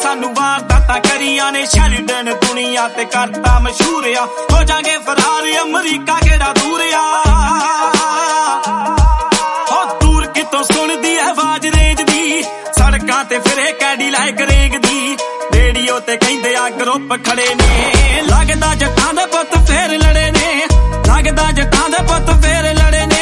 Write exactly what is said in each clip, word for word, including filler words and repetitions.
सानू वारदातां करियां ने शेल्डन दुनिया ते करता मशहूर आ हो जागे फरार अमरीका केड़ा दूर आ हो दूर कितों सुनदी आवाज रेंज दी सड़कां ते फिरे कैडीलैक रेंगदी रेडियो ते कहिंदे आ ग्रुप खड़े ने लगदा जट्टां दे पुत्त फेर लड़े ने लगदा जट्टां दे पुत्त फेर लड़े ने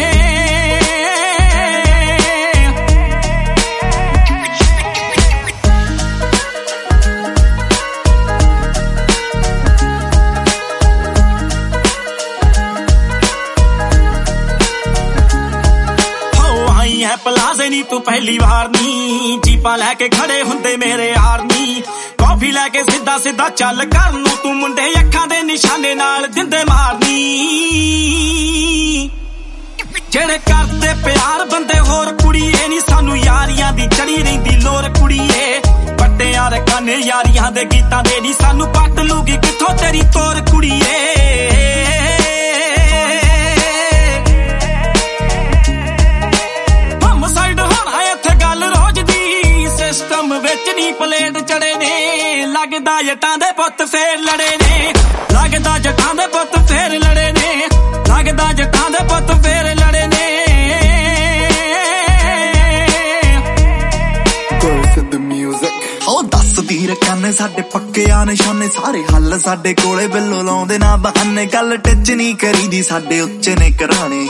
पलाजे नी तू पहली बार नी जीपा लैके खड़े हुंदे मेरे आर्मी कॉफी लैके सीधा सीधा चल कर नू तू मुंडे अखां दे निशाने नाल दिंदे मारनी जेड़े करदे प्यार बंदे होर कुड़ीए नी सानू यारियां दी चढ़ी रहिंदी लोर कुड़ीए पट्टे यार काने यारियां दे गीतां दे नी सानू पट लूगी किथों तेरी तोर कुड़ीए पलेट चढ़े ने लगदा जट्टां दे पुत्त फेर लड़े ने लगदा जट्टां दे पुत्त फेर लड़े ने लगदा जट्टां दे पुत्त फेर लड़े ने दस तीर कन्ने साडे पक्के आ निशाने सारे हल साडे कोले बिल्लो लाउंदे ना बहाने गल टच नहीं करीदी साडे उच्चे ने कराने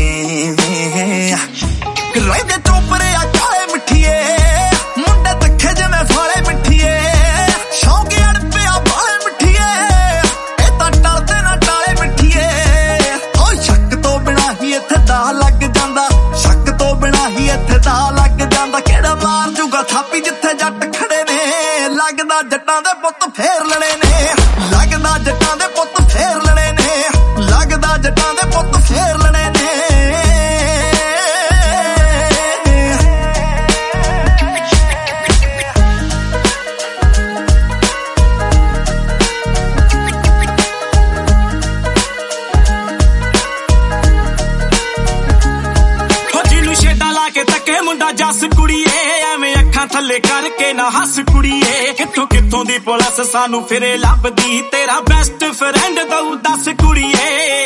रहंदे चोपरे आ काले मिठिए मुंडे तखे जिवें फाले मिठिए शौक अड़पिया बाले मिठिए ए तां टलदे ना टाले मिठिए ओ शक तो बिना ही इत्थे दा लग जांदा शक तो बिना ही इत्थे दा लग जांदा केड़ा मार जूगा थापी जिथे जट खड़े ने लगदा जट्टां दे पुत्त फेर लड़े ने लगदा जट्टां दे पुत्त फेर लड़े ने लगदा जट्टां दे पुत्त फेर लड़े ने मुंडा जस कुड़ीए एवें अखां थल्ले करके ना हस कुड़ीए किथों किथों दी पुलिस सानू फिरे लभदी तेरा बेस्ट फ्रेंड दऊ दस कुड़ीए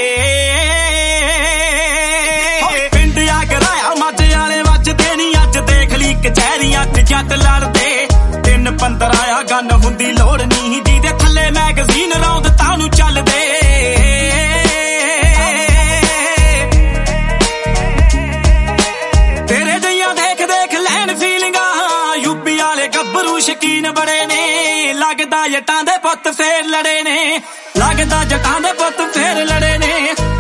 पिंड आ कराया मज आले वजदे नी अज देख ली कचहरियां च जट लड़दे तिन पंदरां गन हुंदी लोड़ नहीं जीदे थल्ले मैगजीन रौंद तानू चलदे शकीन बड़े ने लगदा जट्टां दे पुत्त फेर लड़े ने लगदा जट्टां दे पुत्त फेर लड़े ने